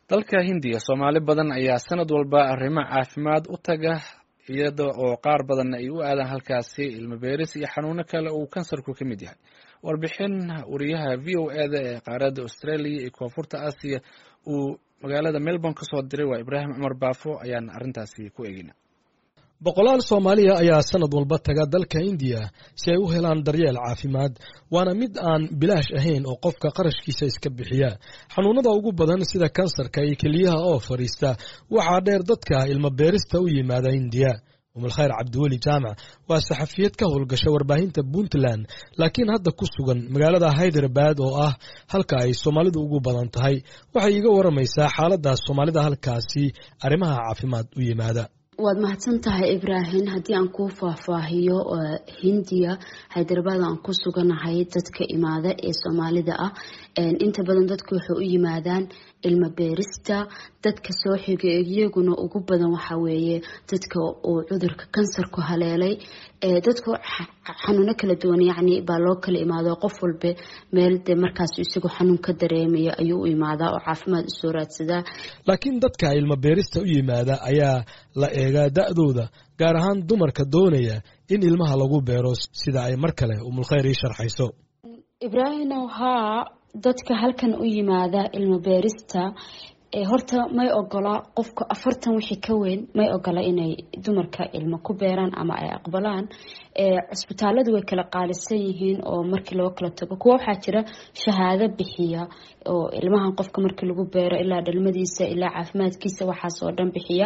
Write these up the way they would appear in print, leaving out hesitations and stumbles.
dalka Hindiya Soomaali badan ayaa sanad walba arrimo caafimaad u taga iyada oo qaar badan ay u aadaan halkaasi ilmo beeris iyo xanuuno kale oo kansarku ka mid yahay. Warbixin wariyaha VOA-da ee qaaradda Australia iyo Koonfurta Aasiya uu magaalada Melbourne ka soo diray waa Ibraahim Cumar Baafo ayaan arrintaasi ku eegina. boqolaal Soomaaliya ayaa sanad walba taga dalka Hindiya si ay u helaan daryeel caafimaad waana mid aan bilaash ahayn oo qofka qarashkiisa iska bixiya. Xanuunada ugu badan sida kansarka iyo kaliyaha oo fariista waxaa dheer dadka ilmo beerista u yimaada Hindiya. Umulkhayr Cabdiweli Jaamac waa saxafiyad ka howlgasha warbaahinta Puntland laakiin hadda ku sugan magaalada Hyderabad oo ah halka ay Soomaalidu ugu badan tahay. Waxay iga waramaysaa xaaladda Soomaalida halkaasi arrimaha caafimaad u yimaada. waad mahadsan tahay Ibraahim. haddii aan kuu faahfaahiyo Hindiya Hyderabad aan ku suganahay dadka imaada ee Soomaalida ah inta badan dadku waxay u yimaadaan ilmo beerista. dadka soo xigay iyaguna ugu badan waxa weeye dadka uu cudurka kansarku haleelay dadku xanuuno kala duwan yacni baa loo kala imaado qof walba meel de markaas isagu xanuun ka dareemaya ayuu u imaadaa oo caafimaad u soo raadsadaa. laakiin dadka ilmo beerista u yimaada ayaa la eegaa da'dooda gaar ahaan dumarka doonaya in ilmaha lagu beero sida ay mar kale Umulkhayr ii sharxayso. Ibraahim haa dadka halkan u yimaada ilmo beerista horta may ogola qofka 40 wixii ka weyn may ogola inay dumarka ilmo ku beeraan ama ay aqbalaan. Isbitaaladu way kala qaalisan yihiin oo markii loo kala tago kuwa waxaa jira shahaado bixiya oo ilmahan qofka markii lagu beero ilaa dhalmadiisa ilaa caafimaadkiisa waxaas oo dhan bixiya.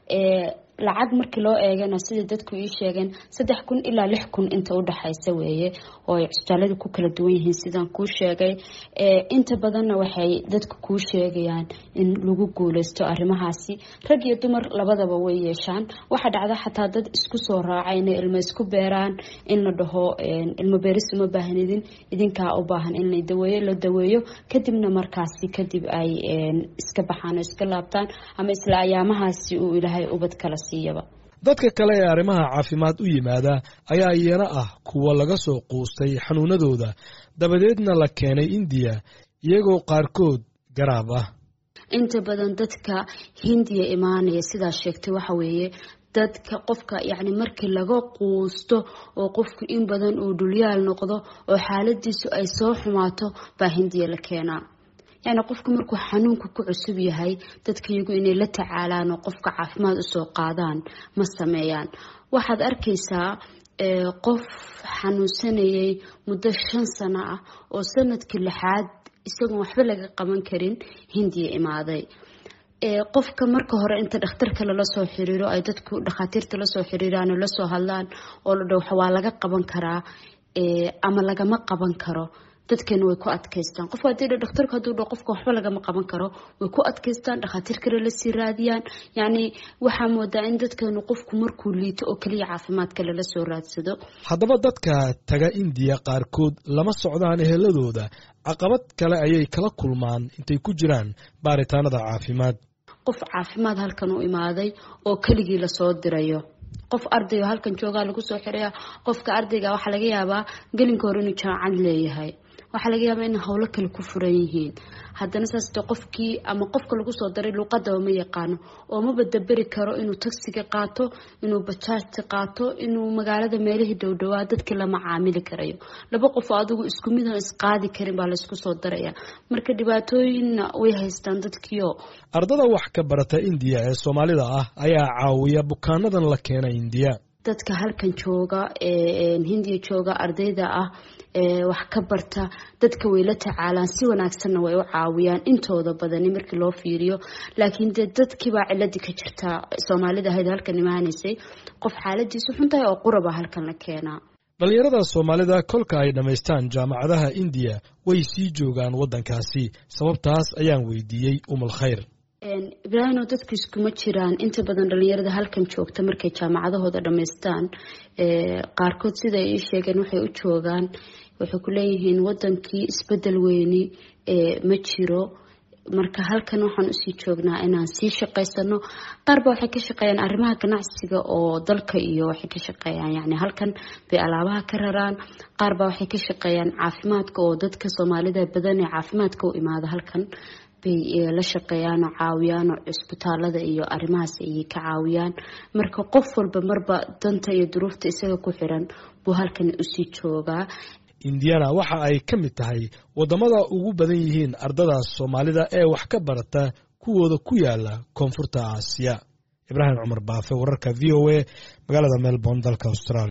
lacag markii loo eegana sida dadku ii sheegeen 3,000 ilaa 6,000 inta u dhaxaysa weeye oo ay isbitaaladu ku kala duwan yihiin sidaan kuu sheegay. inta badanna waxay dadku kuu sheegayaan in lagu guuleysto arrimahaasi. rag iyo dumar labadaba way yeeshaan. waxa dhacda xataa dad isku soo raacay inay ilmo isku beeraan in la dhaho ilmo beeris uma baahnidin idinkaa u baahan in la daweeyo kadibna markaasi kadib ay iska baxaan oo iska laabtaan ama isla ayaamahaasi uu ilaahay ubad kala siiyaba. dadka kale ee arrimaha caafimaad u yimaada ayaa iyana ah kuwa laga soo quustay xanuunadooda dabadeedna la keenay Hindiya iyagoo qaarkood garaab ah. inta badan dadka Hindiya imaanaya sidaa sheegtay waxa weeye dadka qofka yacni markii laga quusto oo qofku in badan uu dhulyaal noqdo oo xaaladiisu ay soo xumaato baa Hindiya la keenaa. يعني qofku markuu xanuunku ku cusub yahay dadka iyagu inay la tacaalaan oo qofka caafimaad u soo qaadaan ma sameeyaan. waxaad arkaysaa qof xanuunsanayay muddo 5 sano ah oo sanadkii 6aad isagoo waxba laga qaban karin Hindiya imaaday. qofka marka hore inta dhakhtarka la soo xiriiro ay dadku dhakhaatiirta la soo xiriiraan oo la soo hadlaan oo la dhaw waa laga qaban karaa ama lagama qaban karo. dadkana way ku adkaystaan qofka hadii dhakhtarku haduu dhaw qofka waxba laga ma qaban karo way ku adkaystaan dhakhaatiir kale la sii raadiyaan. yani waxa moodaa in dadkanu qofku markuu liito oo kaliya caafimaadka la soo raadsado. haddaba dadka taga Hindiya qaarkood lama socdaan eheladooda caqabad kale ayay kala kulmaan intay ku jiraan baaritaanada caafimaad. qof caafimaad halkan u imaaday oo kaligii la soo dirayo qof arday oo halkan jooga lagu soo xiraya qofka ardayga waxa laga yaabaa gelinka hore inuu jaamacad leeyahay waxa laga yaabaa in hawlo kale ku furan yihiin haddana saasta qofkii ama qofka lagu soo daray luqadda ma yaqaano oo ma badabari karo inuu taksiga qaato inuu bajaajta qaato inuu magaalada meelaha dhowdhawaa dadka la macaamili karayo. laba qof oo adigu isku mid ah isqaadi karin baa la isku soo daraya marka dhibaatooyin way haystaan dadkiyo. ardada wax ka barata Hindiya ee Soomaalida ah ayaa caawiya bukaanadan la keenay Hindiya. dadka halkan jooga Hindiya jooga ardayda ah wax ka barta dadka way la tacaalaan si wanaagsanna way u caawiyaan intooda badan markii loo fiiriyo. laakiin dadkii baa cilad ka jirta Soomaalida ahayd halkan imaanaysay qof xaaladiisu xun tahay oo qurba halkan la keenaa. dhalinyarada Soomaalida kolka ay dhameystaan jaamacadaha Hindiya way sii joogaan wadankaasi sababtaas ayaan weydiiyay Umulkhayr. Ibraahim dadku iskuma jiraan inta badan dhalinyarada halkan joogta markay jaamacadahooda dhameystaan qaarkood sida ay sheegeen waxay u joogaan waxay ku leeyihiin wadankii isbedel weyni ma jiro marka halkan waxaan u sii joognaa inaan sii shaqeysano. qaarba waxay ka shaqeeyaan arrimaha ganacsiga oo dalka iyo waxay ka shaqeeyaan yani halkan bay alaabaha ka raraan. qaarba waxay ka shaqeeyaan caafimaadka oo dadka Soomaalida badan ee caafimaadka u imaada halkan bay la shaqeeyaan oo caawiyaan oo cisbitaalada iyo arrimahaas ay ka caawiyaan marka qof walba marba danta iyo duruufta isaga ku xiran buu halkan usii joogaa. Indiana waxa ay ka mid tahay wadamada ugu badan yihiin ardada Soomaalida ee wax ka barata kuwooda ku yaala Koonfurta Aasiya. Ibrahim Cumar Baafe, wararka VOA, magaalada Melbourne, dalka Australia.